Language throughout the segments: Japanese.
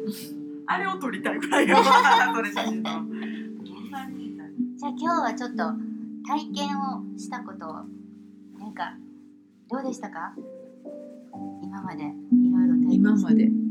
あれを撮りたいぐらいよそれ写真の。 じゃあ今日はちょっと体験をしたことをなんかどうでしたか？今までいろいろ体験して。 今まで。 はい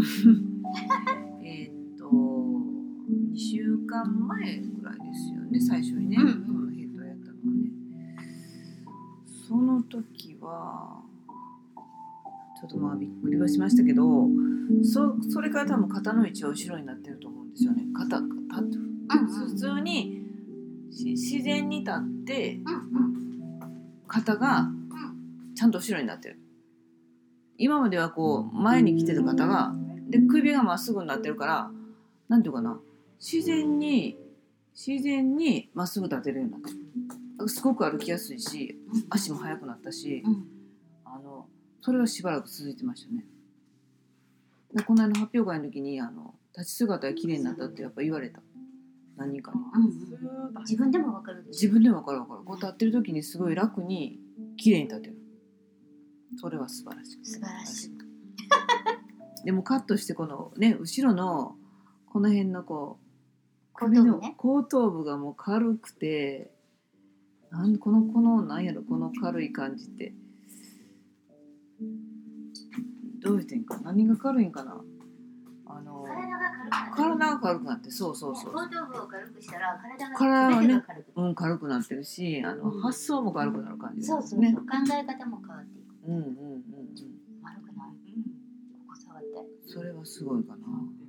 2週間前ぐらいですよね、最初にね、このヘッドやったのはね。その時はちょっとびっくりはしましたけど、それから多分肩の位置は後ろになってると思うんですよね。普通に自然に立って、肩がちゃんと後ろになってる。今まではこう前に来てる肩がで首がまっすぐになってるから、なんていうかな、自然にまっすぐ立てるようになってる。すごく歩きやすいし、足も速くなったし、それがしばらく続いてましたね。でこの間発表会の時に立ち姿が綺麗になったってやっぱ言われた。何人かに、 自分でも分かるでしょ。 自分でも分かる。こう立ってる時にすごい楽に綺麗に立てる。それは素晴らしい。 素晴らしい。 でもカットしてこのね、後ろのこの辺のこう首の後頭部がもう軽くて、このなんやろ、この軽い感じってどういう点か、何が軽いんかな。体が軽くなって、そう。 後頭部を軽くしたら体がね、 軽くなってるし、発想も軽くなる感じですね。 そう、考え方も変わっていく。悪くない。ここ触って。 それはすごいかな。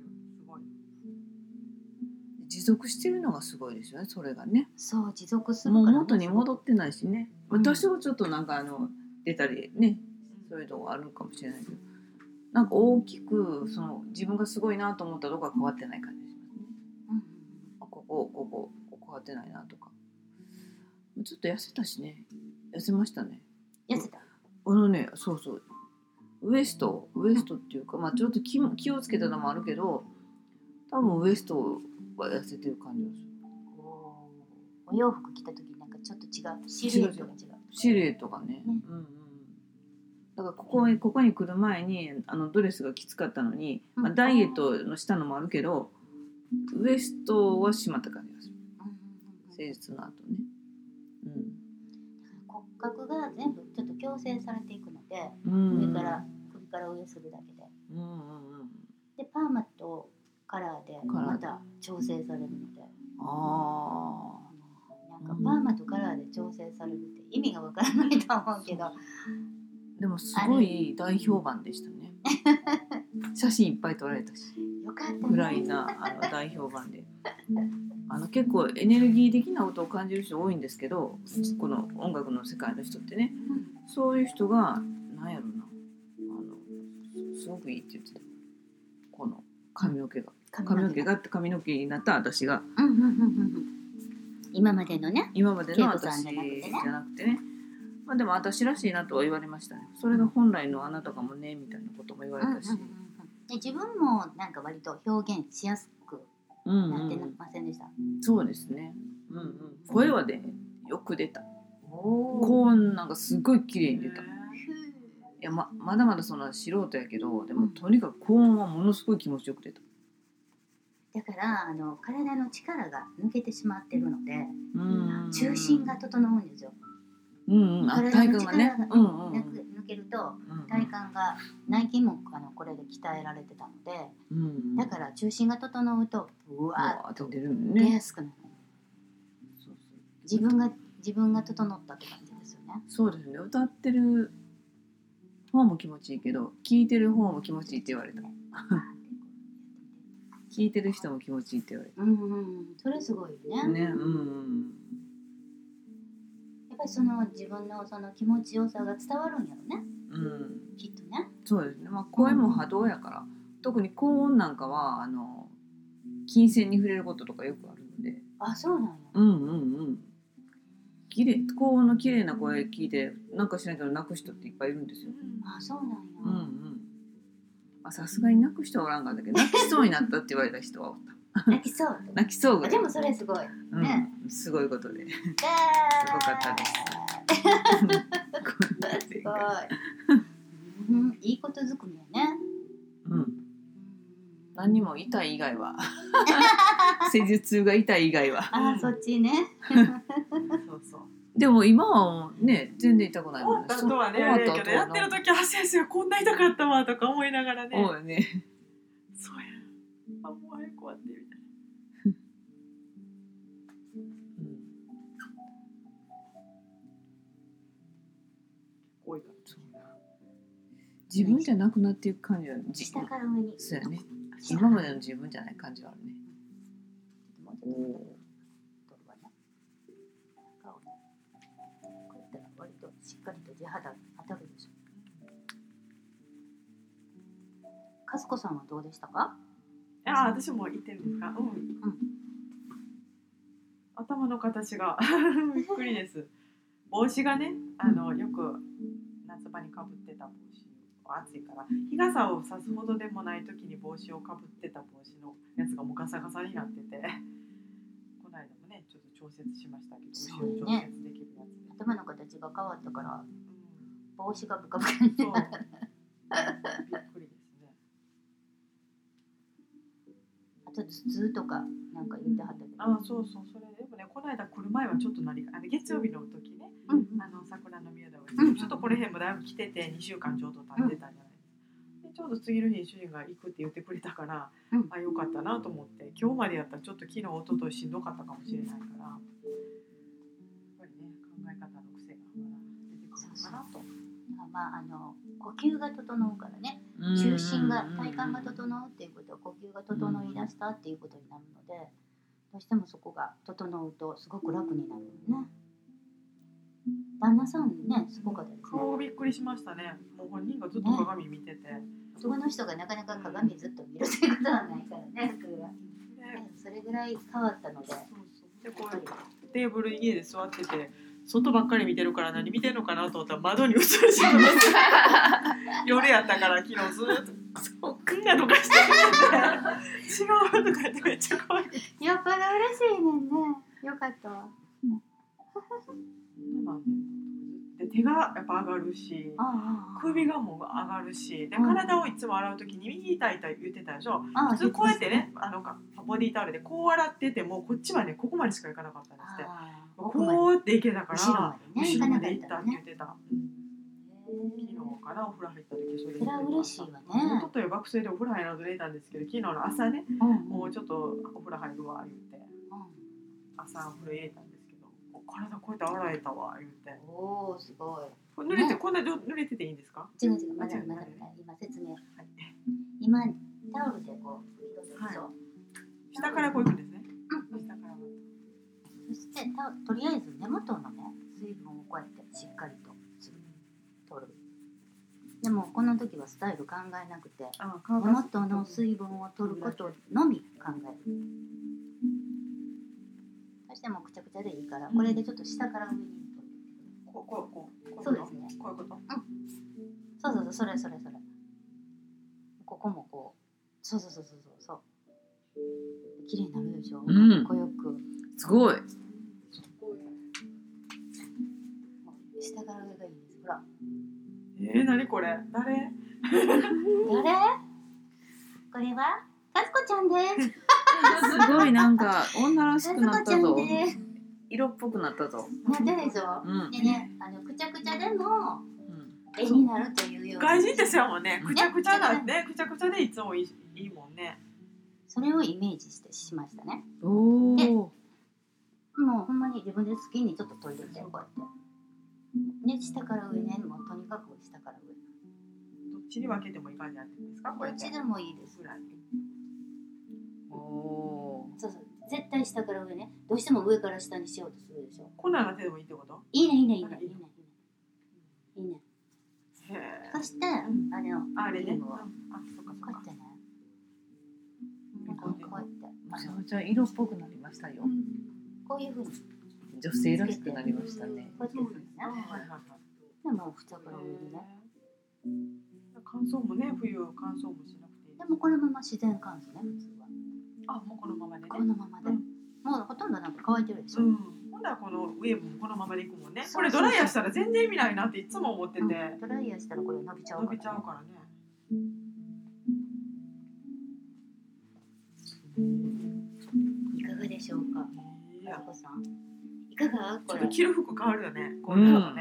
持続してるのがすごいですよね、それがね。 そう、持続するから、ね、 もう元に戻ってないしね。私はちょっとなんか出たりね、そういうのがあるかもしれないけど、なんか大きく自分がすごいなと思ったとこは変わってない感じしますね。ここ変わってないなとか。ちょっと痩せたしね。痩せましたね。 痩せた。 ね、そう。ウエストっていうか、ちょっと気をつけたのもあるけど、多分ウエストは痩せてる感じがする。 お洋服着た時なんかちょっと違う。シルエットが違う。 シルエットがね。だからここに来る前にドレスがきつかったのに、ダイエットのしたのもあるけど、ウエストは締まった感じがする。施術の後ね。 骨格が全部ちょっと矯正されていくので、首から上するだけで。でパーマとカラーでまた調整されるので。なんかパーマとカラーで調整されるって意味がわからないと思うけど。 でもすごい大評判でしたね。写真いっぱい撮られたし、 よかったね、 ぐらいな大評判で、結構エネルギー的なことを感じる人多いんですけど、この音楽の世界の人ってね、そういう人がなんやろな、すごくいいって言ってた。この髪の毛があって髪の毛になった私が、 今までの私じゃなくてね。でも私らしいなとは言われましたね。それが本来のあなたかもねみたいなことも言われたし、 で自分もなんか割と表現しやすくなってませんでした？ そうですね。声はね、よく出た。高音なんかすごい綺麗に出た。いや、まだまだその素人やけど、でもとにかく高音はものすごい気持ちよく出た。 だから体の力が抜けてしまってるので、中心が整うんですよ。体の力が抜けると体幹が内筋もこれで鍛えられてたので、だから中心が整うとうわーっと出やすくなる。自分が整ったって感じですよね。 そうですね。歌ってる方も気持ちいいけど、聴いてる方も気持ちいいって言われた。聴いてる人も気持ちいいって言われた。 それすごいよね。やっぱり自分の気持ちよさが伝わるんやろね。きっとね。 そうですね。声も波動やから、特に高音なんかは金線に触れることとかよくあるので。 あ、そうなんや。 高音の綺麗な声聞いてなんかしないと泣く人っていっぱいいるんですよ。 あ、そうなんや。 さすがに泣く人はおらんかったけど、泣きそうになったって言われた人はおった。 泣きそうがでもそれすごいね。 すごいことで、すごかったです。 すごい。いいことずくめやね。 何にも痛い以外は施術が痛い以外はそっちねそうそうでも今はね全然痛くないもんね。 終わった後はねあれやけどやってる時は先生こんな痛かったわとか思いながらねそうよねそうやもう早く終わってみたいな多いから自分じゃなくなっていく感じは下から上にそうやね今までの自分じゃない感じはあるね。 もうちょっと取るわね顔ねこうやったら割としっかりと地肌当たるでしょ。和子さんはどうでしたか？ 私も言ってるんですか？頭の形がびっくりです。帽子がねよく夏場にかぶってた帽子暑いから日傘を差すほどでもない時に帽子をかぶってた帽子のやつがもうガサガサになっててこの間もねちょっと調節しましたけど後ろ調節できるやつ、 頭の形が変わったから、帽子がブカブカになるびっくりですね。 あと頭痛とかなんか言ってはったけど、 そうそれでもねこの間来る前はちょっと月曜日の時ね、桜の宮台はちょっとこれへんもだいぶ来てて2週間ちょうど経ってたんじゃないですか。でちょうど次の日に主人が行くって言ってくれたから、よかったなと思って今日までやったらちょっと昨日一昨日しんどかったかもしれないからやっぱりね考え方の癖がまだ出てくるのかなと。 呼吸が整うからね重心が体幹が整うっていうことは呼吸が整いだしたっていうことになるのでどうしてもそこが整うとすごく楽になるよね。旦那さんねすごかったですね。 顔びっくりしましたね。もう本人がずっと鏡見てて、 男の人がなかなか鏡ずっと見るということはないからねそれぐらい変わったのででこうテーブルに家で座ってて外ばっかり見てるから何見てるのかなと思ったら窓に映るし夜やったから昨日ずっとそんなとかして違うとか言ってめっちゃ可愛い。 やっぱり嬉しいねんね。よかったわ。 で手がやっぱ上がるし首がもう上がるしで体をいつも洗う時に右痛い痛い言ってたでしょ。普通こうやってねボディタオルでこう洗っててもこっちはねここまでしかいかなかったんですって。こうやっていけたから後ろまで行ったって言ってた。昨日からお風呂入った時それは嬉しいわね。 おととい爆睡でお風呂入らず寝たんですけど昨日の朝ね、もうちょっとお風呂入るわ言って、朝お風呂入れたんですけど体こうやって洗えたわ言って。 おーすごい。 濡れてこんな濡れてていいんですか？ 違うまだ今説明。今タオルでこう広げるでしょ。 下からこういくんですね。下から。 そしてとりあえず根元のね水分をこうやってしっかりと取る。でもこの時はスタイル考えなくて根元の水分を取ることのみ考える。そしてもくちゃくちゃでいいからこれでちょっと下から上に取っていってくる。そうですね。 こういうこと。 そうそれ。ここもこうそう。綺麗になるでしょ。かっこよく。 すごい。 下から上がいいです。ほら。 何これ？誰？ これはかすこちゃんです。 すごいなんか女らしくなったぞ。色っぽくなったぞ。 なったでしょ。でね、くちゃくちゃでも絵になるというような。 外人ですよもんね。くちゃくちゃなんでくちゃくちゃでいつもいいもんね。 それをイメージしましたね。で、もうほんまに自分で好きにちょっと取り入れてこうやって。ね、下から上ね、もうとにかく下から上。 どっちに分けてもいい感じなんですか？ どっちでもいいです。そう絶対下から上ね。どうしても上から下にしようとするでしょ。 こんなの手でもいいってこと？ いいね。そしてあれね。 こうやってね。こうやって。 めちゃめちゃ色っぽくなりましたよ。 こういう風に。 女性らしくなりましたね。 こうやってですね。でも下から上にね。 乾燥もね冬乾燥もしなくていい。 でもこのまま自然乾燥ね普通は。 もうこのままでね。 このままで。もうほとんどなんか乾いてるでしょ。 ほんならこのウェーブもこのままでいくもんね。これドライヤーしたら全然意味ないなっていつも思ってて。 ドライヤーしたらこれ伸びちゃうからね。 いかがでしょうか。あこさんいかがこれ。 ちょっと着る服変わるよね。こうね、 ね。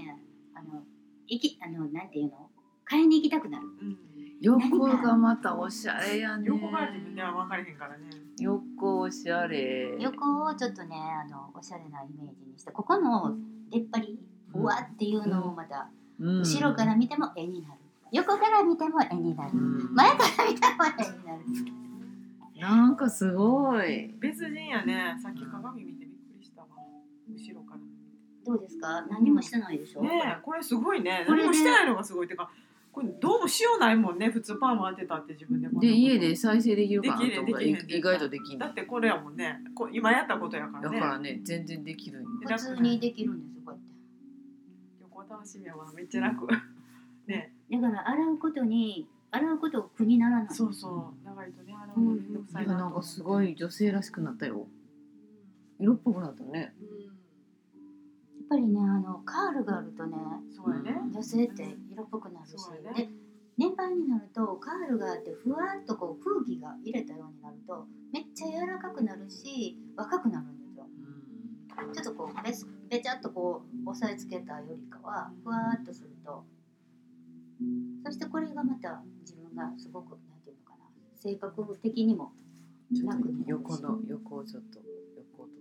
なんていうの、買いに行きたくなる。 横がまたおしゃれやね。 横が自分では分かれへんからね。 横おしゃれ。 横をちょっとね、おしゃれなイメージにして、ここの出っ張り、うわっていうのもまた、後ろから見ても絵になる。横から見ても絵になる。前から見ても絵になる。 なんかすごい。 別人やね。さっき鏡見てびっくりしたわ。後ろから。 どうですか？何もしてないでしょ？ ねえ、これすごいね。何もしてないのがすごいってか。これどうもしようないもんね。普通パーマ当てたって自分で。 で家で再生できるかなと思ったら意外とできん。 だってこれやもんね。今やったことやからね。 だからね、全然できる。 普通にできるんですよ、こうやって。 横楽しみやわ。めっちゃ楽。ね。 だから洗うこと苦にならない。 そうそう。長いとね洗うのめんどくさいなと。 なんかすごい女性らしくなったよ。色っぽくなったね。 やっぱりね、カールがあるとね、 そうやね、 女性って色っぽくなるし、で年配になるとカールがあってふわっとこう空気が入れたようになるとめっちゃ柔らかくなるし若くなるんですよ。ちょっとこうべちゃっとこう押さえつけたよりかはふわっとすると、そしてこれがまた自分がすごくなんていうのかな、性格的にも楽になるし、 横をちょっと横と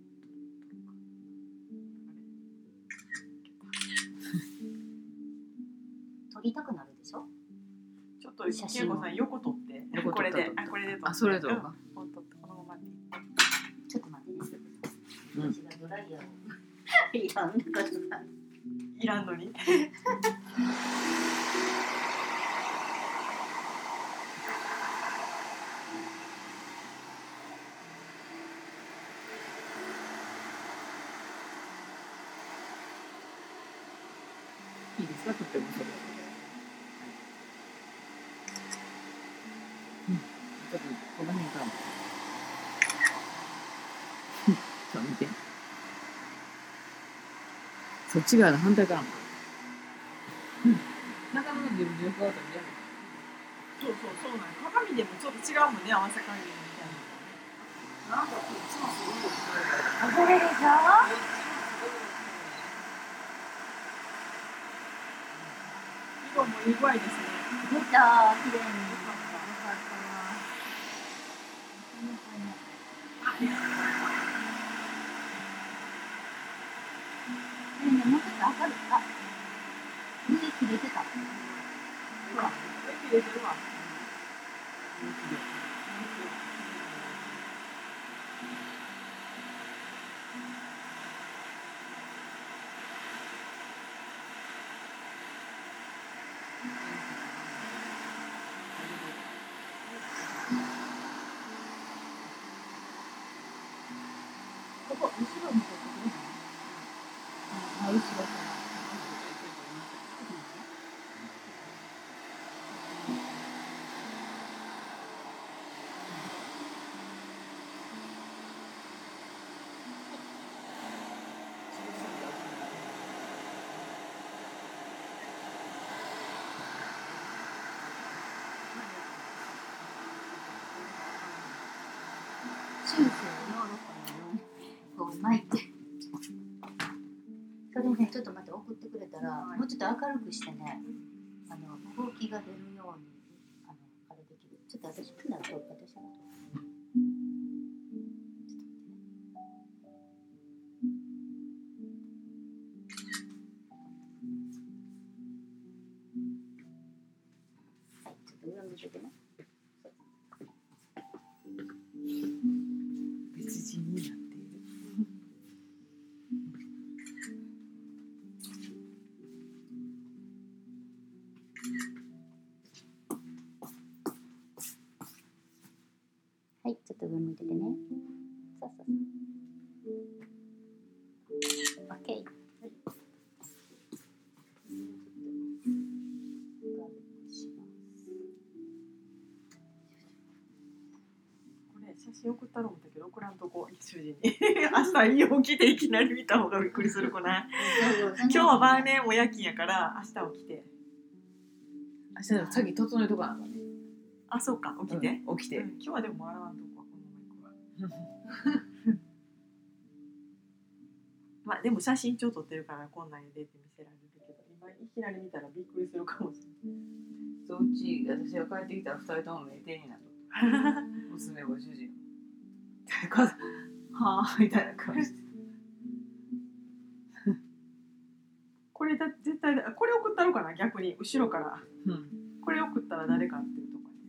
撮りたくなるでしょ。 ちょっと写真さん横撮ってこれで撮って、 それどうか、 このままでちょっと待ってね、私がドライヤーをいらんのかいらんのにいいですか、とってもそれ。ちょっとこの辺からも。ちょっと見て。そっち側の反対からも。なかなか自分で横だと見えない。 そうなん。鏡でもちょっと違うもんね、合わせ加減みたいな。なんかこっちもすごい。 これでしょ。 色もいい具合ですね。 出た、綺麗に。もうちょっと明るい。あ、上切れてた。ほら、 切れてるわ。 ここ後ろにここどうなの？あ、後ろから。中世ヨーロッパのようにこう巻いて、それねちょっとまた送ってくれたら、もうちょっと明るくしてね、動きが出るようにあれできる。ちょっと私ピナと私のはい、ちょっと上向けてね。 別人になっている。 はい、ちょっと上向いててね。そうそうそう。オッケー。 写真送ったろう思ったけど送らんとこ主人に明日起きていきなり見た方がびっくりする子な今日は晩ねもう夜勤やから明日起きて明日さっき整えとかなのね。 あ、そうか起きて、 起きて、 今日はでも洗わんとこまあでも写真帳撮ってるからこんなん出て見せられるけど、今いきなり見たらびっくりするかもしれない。 そう、うち私が帰ってきたら2人とも名店になっと娘ご主人はぁみたいな顔してこれだ絶対だ、これ送ったのかな、逆に後ろから、これ送ったら誰かっていうとこね。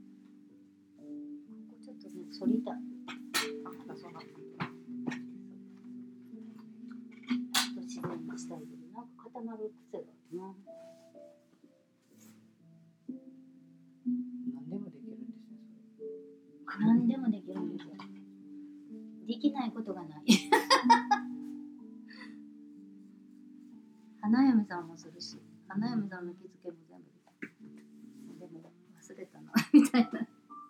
ここちょっとね反りたい。 あ、まだそうなの。 自然にしたいけどなんか固まる癖があるな。 何でもできるんですね。 何でもできるんですよ。できないことがない。花嫁さんもするし、花嫁さんの着付けも全部でも忘れたなみたいな。3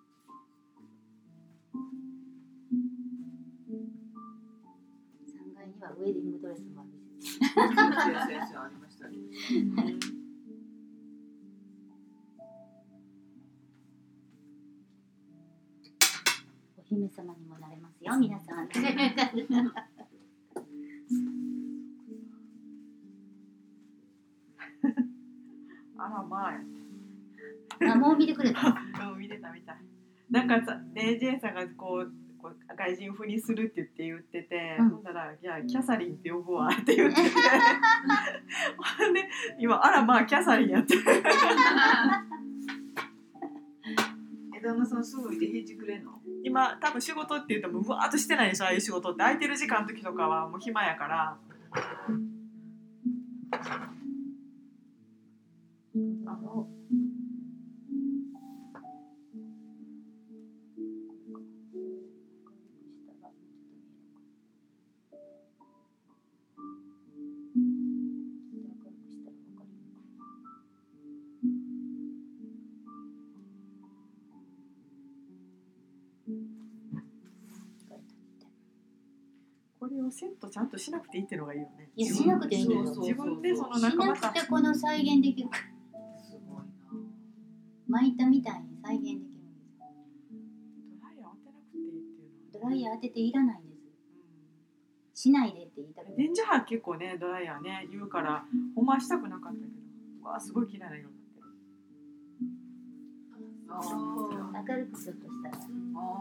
階にはウェディングドレスもあるし。 ありましたね。 お姫様にもなれますよ、皆さん。 あらまあ。 あ、もう見てくれた。 見てたみたい。なんかさ、J さんがこう外人風にするって言ってて、ほんなら、いやキャサリンって呼ぶわって言ってて、で今あらまあキャサリンやって。 旦那さんすぐいて返事くれんの？ 今多分仕事って言ってもうわーっとしてないでしょ、ああいう仕事って空いてる時間の時とかはもう暇やから。これをセットちゃんとしなくていいっていうのがいいよね。 いや、しなくていいんだよ。 自分でそのしなくてこの再現できる。 すごいな。 巻いたみたいに再現できるんですよ。 ドライヤー当てなくていいっていうの。 ドライヤー当てていらないんです。しないでって言いたくない。 電磁波結構ね、ドライヤーね言うからほんましたくなかったけど、わあすごい綺麗な色になってる。 明るくちょっとしたら動き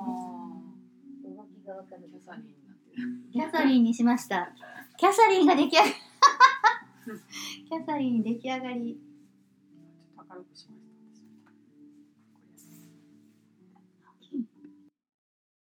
がわかる。 キャサリンになってる。 キャサリンにしました。キャサリンが出来上がり。キャサリン出来上がり。 ちょっと明るくしました。